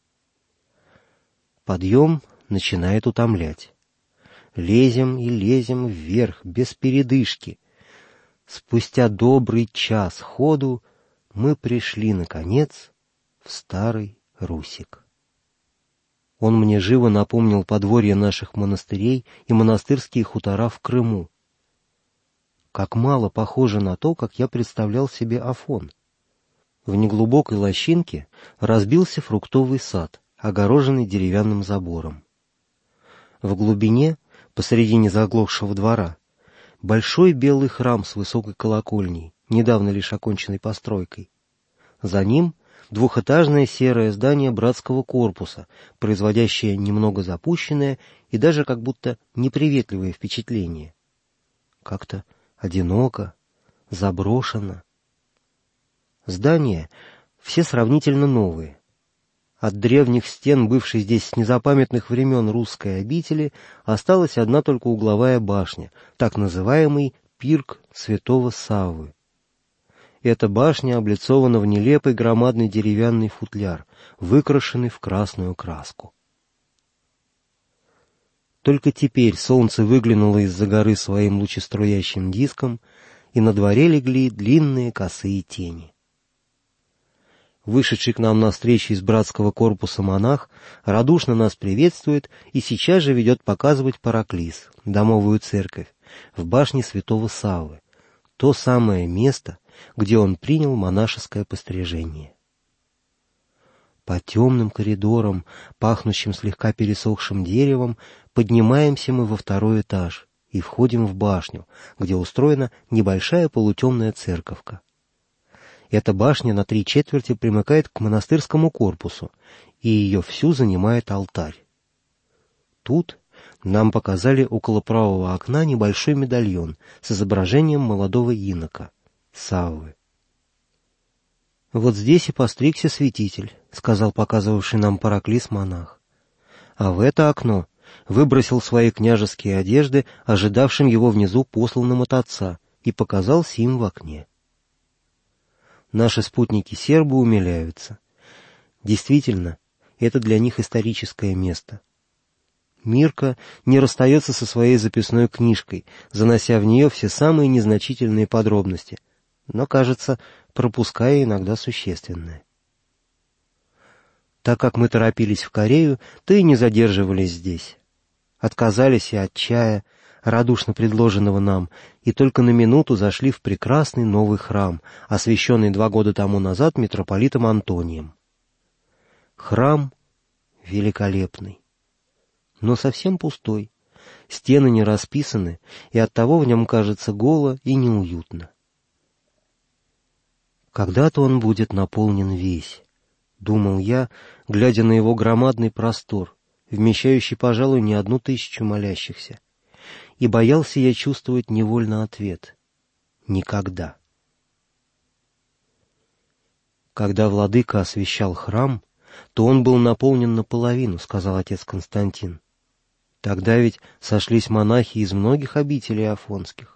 Подъем начинает утомлять. Лезем и лезем вверх, без передышки. Спустя добрый час ходу мы пришли, наконец, в Старый Русик. Он мне живо напомнил подворье наших монастырей и монастырские хутора в Крыму. Как мало похоже на то, как я представлял себе Афон. В неглубокой лощинке разбился фруктовый сад, огороженный деревянным забором. В глубине, посредине заглохшего двора, большой белый храм с высокой колокольней, недавно лишь оконченной постройкой. За ним двухэтажное серое здание братского корпуса, производящее немного запущенное и даже как будто неприветливое впечатление. Как-то одиноко, заброшено. Здания все сравнительно новые. От древних стен, бывшей здесь с незапамятных времен русской обители, осталась одна только угловая башня, так называемый пирк святого Саввы. Эта башня облицована в нелепый громадный деревянный футляр, выкрашенный в красную краску. Только теперь солнце выглянуло из-за горы своим лучеструящим диском, и на дворе легли длинные косые тени. Вышедший к нам навстречу из братского корпуса монах радушно нас приветствует и сейчас же ведет показывать Параклис, домовую церковь, в башне святого Саввы, то самое место, где он принял монашеское пострижение. По темным коридорам, пахнущим слегка пересохшим деревом, поднимаемся мы во второй этаж и входим в башню, где устроена небольшая полутемная церковка. Эта башня на 3/4 примыкает к монастырскому корпусу, и ее всю занимает алтарь. Тут нам показали около правого окна небольшой медальон с изображением молодого инока, Саввы. «Вот здесь и постригся святитель», — сказал показывавший нам Параклис монах. А в это окно выбросил свои княжеские одежды ожидавшим его внизу посланным от отца и показался им в окне. Наши спутники-сербы умиляются. Действительно, это для них историческое место. Мирка не расстается со своей записной книжкой, занося в нее все самые незначительные подробности, но, кажется, пропуская иногда существенное. Так как мы торопились в Корею, то и не задерживались здесь. Отказались и от чая, радушно предложенного нам, и только на минуту зашли в прекрасный новый храм, освященный 2 года тому назад митрополитом Антонием. Храм великолепный, но совсем пустой, стены не расписаны, и оттого в нем кажется голо и неуютно. Когда-то он будет наполнен весь, думал я, глядя на его громадный простор, вмещающий, пожалуй, не 1000 молящихся. И боялся я чувствовать невольно ответ: никогда. Когда владыка освящал храм, то он был наполнен наполовину, сказал отец Константин. Тогда ведь сошлись монахи из многих обителей афонских.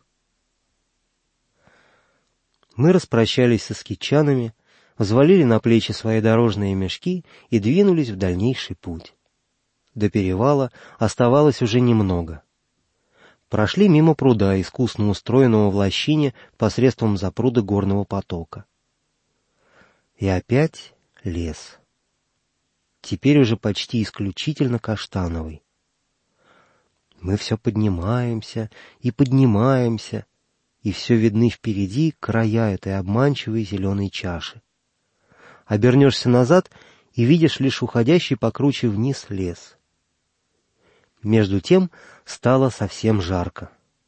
Мы распрощались со скитчанами, взвалили на плечи свои дорожные мешки и двинулись в дальнейший путь. До перевала оставалось уже немного. Прошли мимо пруда, искусно устроенного в лощине посредством запруда горного потока. И опять лес. Теперь уже почти исключительно каштановый. Мы все поднимаемся и поднимаемся, и все видны впереди края этой обманчивой зеленой чаши. Обернешься назад и видишь лишь уходящий покруче вниз лес. Между тем стало совсем жарко.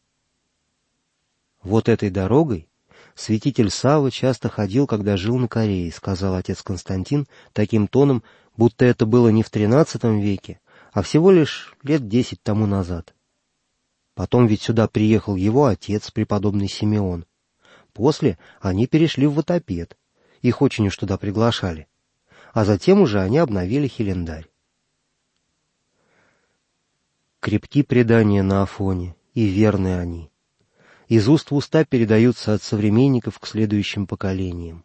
Вот этой дорогой святитель Савва часто ходил, когда жил на Корее, сказал отец Константин таким тоном, будто это было не в XIII веке, а всего лишь лет 10 тому назад. Потом ведь сюда приехал его отец, преподобный Симеон. После они перешли в Ватопед, их очень уж туда приглашали, а затем уже они обновили Хелендарь. Крепки предания на Афоне, и верны они. Из уст в уста передаются от современников к следующим поколениям.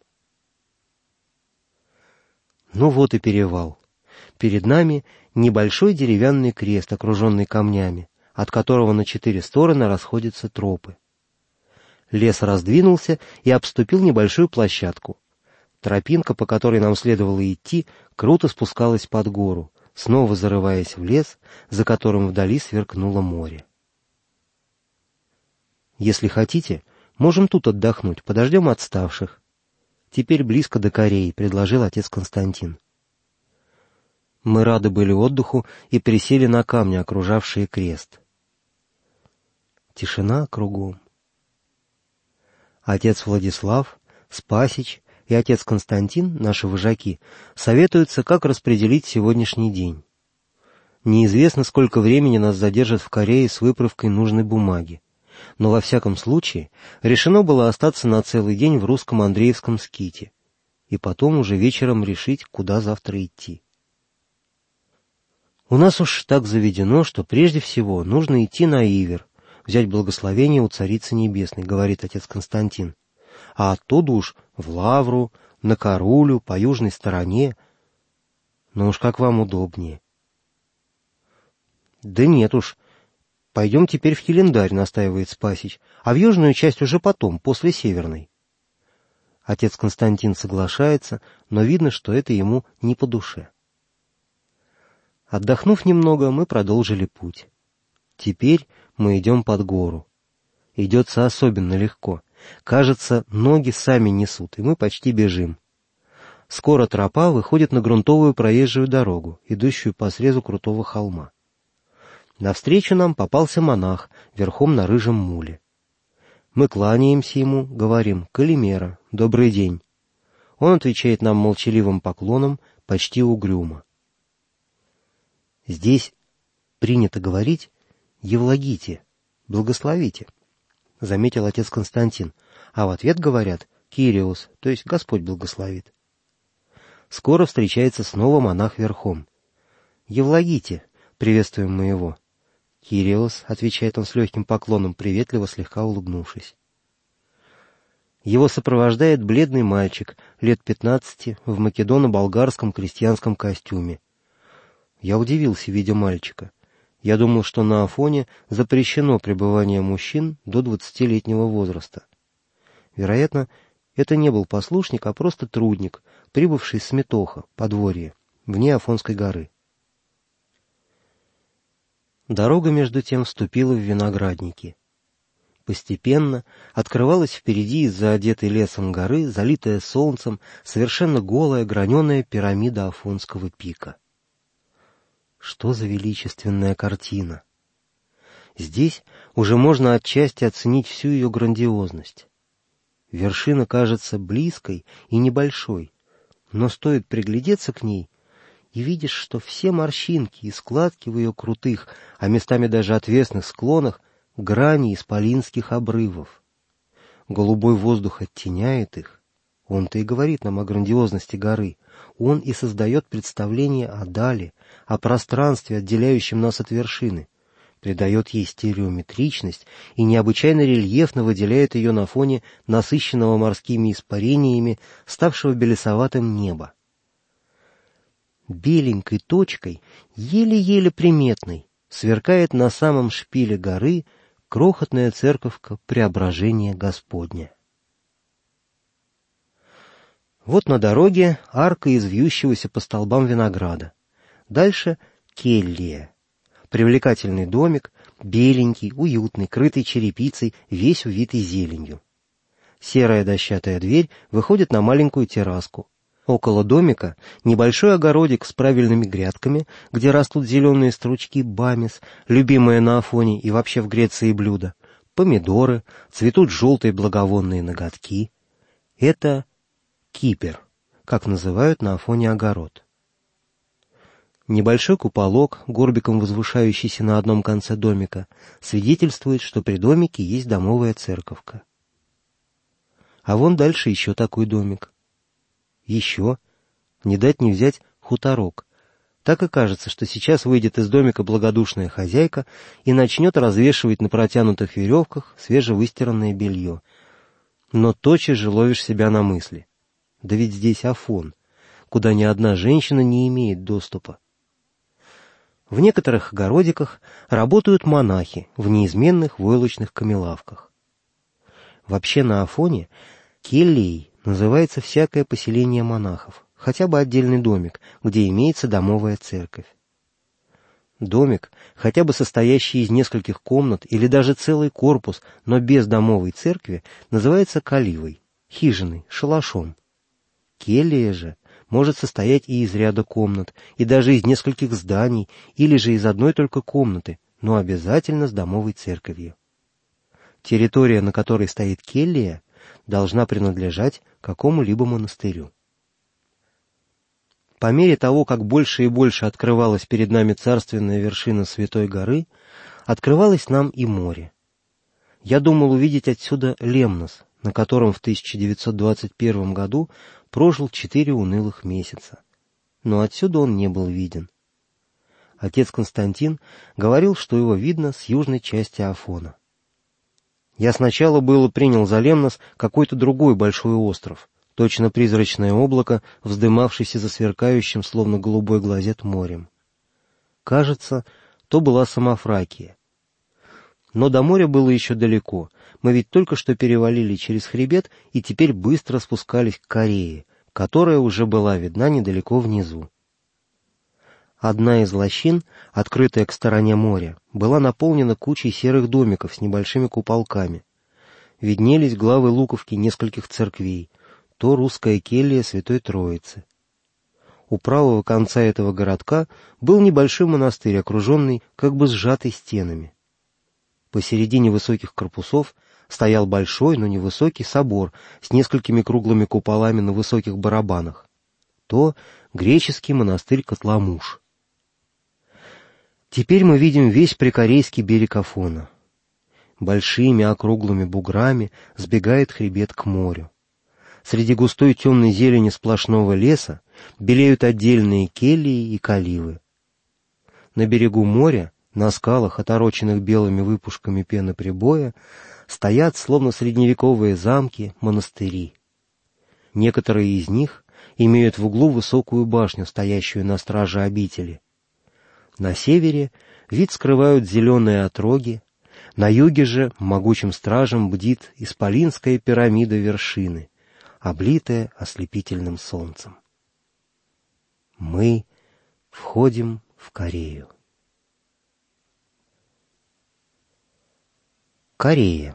Ну вот и перевал. Перед нами небольшой деревянный крест, окруженный камнями, от которого на 4 стороны расходятся тропы. Лес раздвинулся и обступил небольшую площадку. Тропинка, по которой нам следовало идти, круто спускалась под гору, снова зарываясь в лес, за которым вдали сверкнуло море. «Если хотите, можем тут отдохнуть, подождем отставших. Теперь близко до Кореи», — предложил отец Константин. Мы рады были отдыху и присели на камни, окружавшие крест. Тишина кругом. Отец Владислав, Спасич и отец Константин, наши вожаки, советуются, как распределить сегодняшний день. Неизвестно, сколько времени нас задержат в Корее с выправкой нужной бумаги, но во всяком случае решено было остаться на целый день в русском Андреевском ските и потом уже вечером решить, куда завтра идти. У нас уж так заведено, что прежде всего нужно идти на Ивер, взять благословение у Царицы Небесной, говорит отец Константин, а оттуда уж в Лавру, на Карулю, по южной стороне. Но уж как вам удобнее. Да нет уж, пойдем теперь в Хелендарь, настаивает Спасич, а в южную часть уже потом, после северной. Отец Константин соглашается, но видно, что это ему не по душе. Отдохнув немного, мы продолжили путь. Теперь мы идем под гору. Идется особенно легко. Кажется, ноги сами несут, и мы почти бежим. Скоро тропа выходит на грунтовую проезжую дорогу, идущую по срезу крутого холма. Навстречу нам попался монах, верхом на рыжем муле. Мы кланяемся ему, говорим: «Калимера, добрый день». Он отвечает нам молчаливым поклоном, почти угрюмо. Здесь принято говорить «Евлогите», «Благословите», — заметил отец Константин, а в ответ говорят «Кириос», то есть «Господь благословит». Скоро встречается снова монах верхом. «Евлогите», — приветствуем мы его. «Кириос», — отвечает он с легким поклоном, приветливо слегка улыбнувшись. Его сопровождает бледный мальчик, лет 15, в македоно-болгарском крестьянском костюме. Я удивился, видя мальчика. Я думал, что на Афоне запрещено пребывание мужчин до 20-летнего возраста. Вероятно, это не был послушник, а просто трудник, прибывший с Метоха, подворье, вне Афонской горы. Дорога, между тем, вступила в виноградники. Постепенно открывалась впереди из-за одетой лесом горы, залитая солнцем, совершенно голая граненая пирамида Афонского пика. Что за величественная картина! Здесь уже можно отчасти оценить всю ее грандиозность. Вершина кажется близкой и небольшой, но стоит приглядеться к ней, и видишь, что все морщинки и складки в ее крутых, а местами даже отвесных склонах, грани исполинских обрывов. Голубой воздух оттеняет их. Он-то и говорит нам о грандиозности горы. Он и создает представление о дали, о пространстве, отделяющем нас от вершины, придает ей стереометричность и необычайно рельефно выделяет ее на фоне насыщенного морскими испарениями, ставшего белесоватым неба. Беленькой точкой, еле-еле приметной, сверкает на самом шпиле горы крохотная церковка Преображения Господня. Вот на дороге арка из вьющегося по столбам винограда. Дальше келья. Привлекательный домик, беленький, уютный, крытый черепицей, весь увитый зеленью. Серая дощатая дверь выходит на маленькую терраску. Около домика небольшой огородик с правильными грядками, где растут зеленые стручки бамис, любимое на Афоне и вообще в Греции блюдо, помидоры, цветут желтые благовонные ноготки. Это кипер, как называют на Афоне огород. Небольшой куполок, горбиком возвышающийся на одном конце домика, свидетельствует, что при домике есть домовая церковка. А вон дальше еще такой домик. Еще, не дать не взять, хуторок. Так и кажется, что сейчас выйдет из домика благодушная хозяйка и начнет развешивать на протянутых веревках свежевыстиранное белье. Но тотчас же ловишь себя на мысли. Да ведь здесь Афон, куда ни одна женщина не имеет доступа. В некоторых огородиках работают монахи в неизменных войлочных камелавках. Вообще на Афоне кельей называется всякое поселение монахов, хотя бы отдельный домик, где имеется домовая церковь. Домик, хотя бы состоящий из нескольких комнат или даже целый корпус, но без домовой церкви, называется каливой, хижиной, шалашом. Келья же может состоять и из ряда комнат, и даже из нескольких зданий, или же из одной только комнаты, но обязательно с домовой церковью. Территория, на которой стоит келья, должна принадлежать какому-либо монастырю. По мере того, как больше и больше открывалась перед нами царственная вершина Святой горы, открывалось нам и море. Я думал увидеть отсюда Лемнос, на котором в 1921 году прожил 4 унылых месяца. Но отсюда он не был виден. Отец Константин говорил, что его видно с южной части Афона. Я сначала было принял за Лемнос какой-то другой большой остров, точно призрачное облако, вздымавшееся за сверкающим, словно голубой глазет, морем. Кажется, то была Самофракия. Но до моря было еще далеко, мы ведь только что перевалили через хребет и теперь быстро спускались к Корее, которая уже была видна недалеко внизу. Одна из лощин, открытая к стороне моря, была наполнена кучей серых домиков с небольшими куполками. Виднелись главы луковки нескольких церквей, то русская келья Святой Троицы. У правого конца этого городка был небольшой монастырь, окруженный как бы сжатой стенами. Посередине высоких корпусов стоял большой, но невысокий собор с несколькими круглыми куполами на высоких барабанах. То греческий монастырь Котламуш. Теперь мы видим весь прикорейский берег Афона. Большими округлыми буграми сбегает хребет к морю. Среди густой темной зелени сплошного леса белеют отдельные кельи и каливы. На берегу моря, на скалах, отороченных белыми выпушками пены прибоя, стоят, словно средневековые замки, монастыри. Некоторые из них имеют в углу высокую башню, стоящую на страже обители. На севере вид скрывают зеленые отроги, на юге же могучим стражем бдит исполинская пирамида вершины, облитая ослепительным солнцем. Мы входим в Корею. Корея.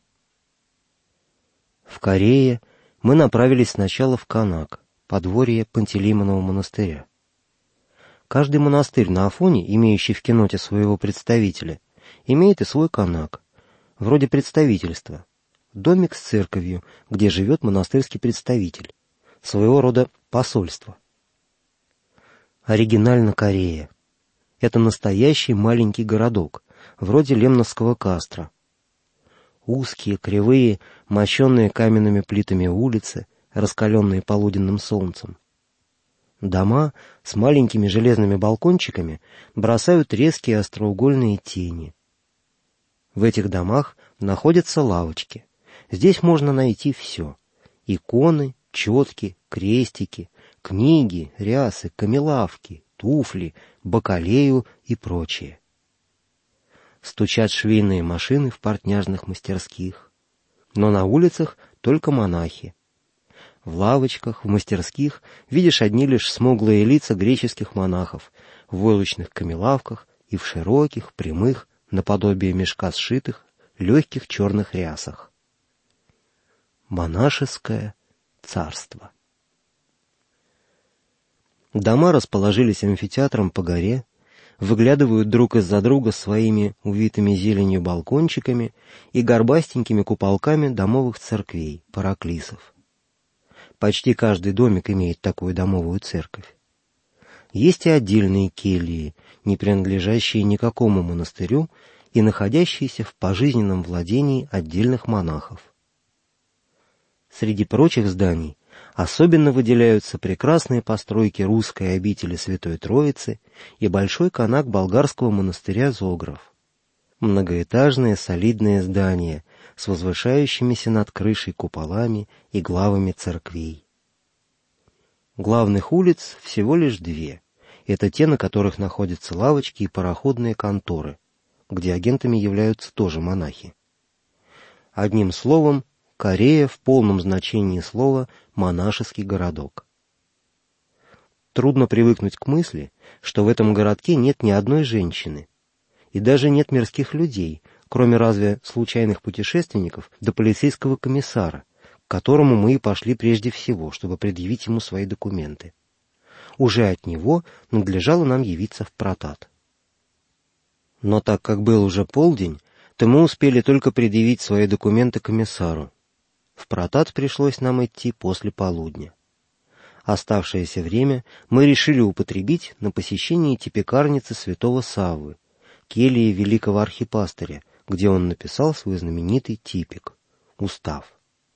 В Корее мы направились сначала в Канак, подворье Пантелеймонова монастыря. Каждый монастырь на Афоне, имеющий в Кеноте своего представителя, имеет и свой канак, вроде представительства, домик с церковью, где живет монастырский представитель, своего рода посольство. Оригинально Корея. Это настоящий маленький городок, вроде Лемносского Кастро. Узкие, кривые, мощенные каменными плитами улицы, раскаленные полуденным солнцем. Дома с маленькими железными балкончиками бросают резкие остроугольные тени. В этих домах находятся лавочки. Здесь можно найти все: иконы, четки, крестики, книги, рясы, камелавки, туфли, бакалею и прочее. Стучат швейные машины в портняжных мастерских. Но на улицах только монахи. В лавочках, в мастерских видишь одни лишь смуглые лица греческих монахов, в войлочных камелавках и в широких, прямых, наподобие мешка сшитых, легких черных рясах. Монашеское царство. Дома расположились амфитеатром по горе, выглядывают друг из-за друга своими увитыми зеленью балкончиками и горбастенькими куполками домовых церквей, параклисов. Почти каждый домик имеет такую домовую церковь. Есть и отдельные кельи, не принадлежащие никакому монастырю и находящиеся в пожизненном владении отдельных монахов. Среди прочих зданий Особенно выделяются прекрасные постройки русской обители Святой Троицы и большой канак болгарского монастыря Зогров. Многоэтажные солидные здания с возвышающимися над крышей куполами и главами церквей. Главных улиц всего лишь две. Это те, на которых находятся лавочки и пароходные конторы, где агентами являются тоже монахи. Одним словом, Корея в полном значении слова монашеский городок. Трудно привыкнуть к мысли, что в этом городке нет ни одной женщины, и даже нет мирских людей, кроме разве случайных путешественников да полицейского комиссара, к которому мы и пошли прежде всего, чтобы предъявить ему свои документы. Уже от него надлежало нам явиться в Протат. Но так как был уже полдень, то мы успели только предъявить свои документы комиссару. В Протат пришлось нам идти после полудня. Оставшееся время мы решили употребить на посещение типикарницы святого Саввы, кельи великого архипастыря, где он написал свой знаменитый типик — устав.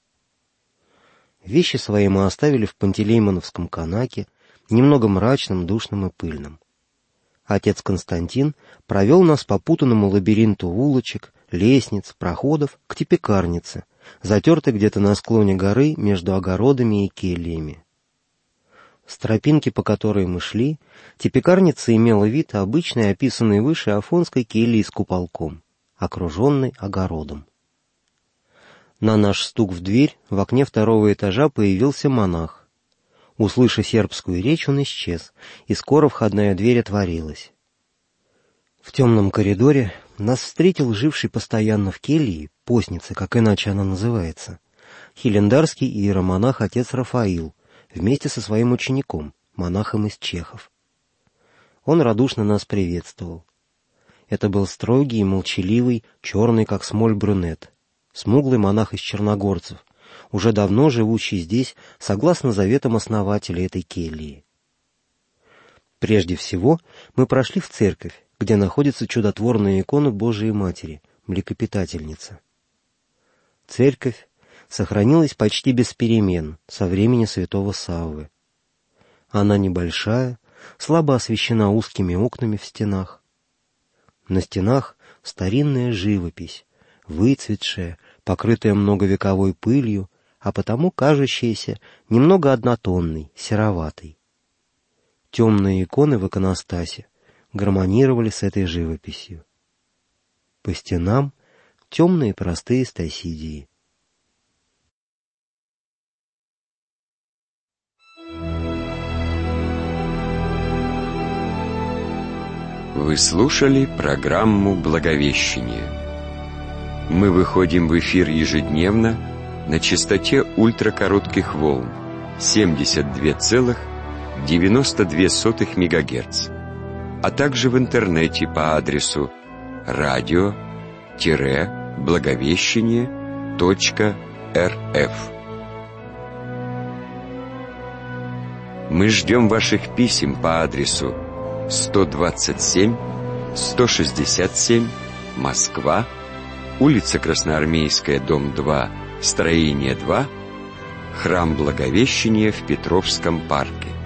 Вещи свои мы оставили в Пантелеймоновском канаке, немного мрачном, душном и пыльном. Отец Константин провел нас по путанному лабиринту улочек, лестниц, проходов к типикарнице, затертой где-то на склоне горы между огородами и кельями. С тропинки, по которой мы шли, типикарница имела вид обычной, описанной выше афонской кельи с куполком, окруженной огородом. На наш стук в дверь в окне второго этажа появился монах. Услышав сербскую речь, он исчез, и скоро входная дверь отворилась. В темном коридоре нас встретил живший постоянно в келье, постнице, как иначе она называется, хилендарский иеромонах отец Рафаил, вместе со своим учеником, монахом из Чехов. Он радушно нас приветствовал. Это был строгий и молчаливый, черный, как смоль, брюнет, смуглый монах из черногорцев, уже давно живущий здесь, согласно заветам основателя этой кельи. Прежде всего, мы прошли в церковь, где находится чудотворная икона Божией Матери, Млекопитательница. Церковь сохранилась почти без перемен со времени святого Саввы. Она небольшая, слабо освещена узкими окнами в стенах. На стенах старинная живопись, выцветшая, покрытая многовековой пылью, а потому кажущаяся немного однотонной, сероватой. Темные иконы в иконостасе гармонировали с этой живописью. По стенам темные простые стасидии. Вы слушали программу «Благовещение». Мы выходим в эфир ежедневно на частоте ультракоротких волн 72,92 МГц, а также в интернете по адресу radio-благовещение.рф. Мы ждем ваших писем по адресу 127, 167, Москва, улица Красноармейская, дом 2, строение 2, храм Благовещения в Петровском парке.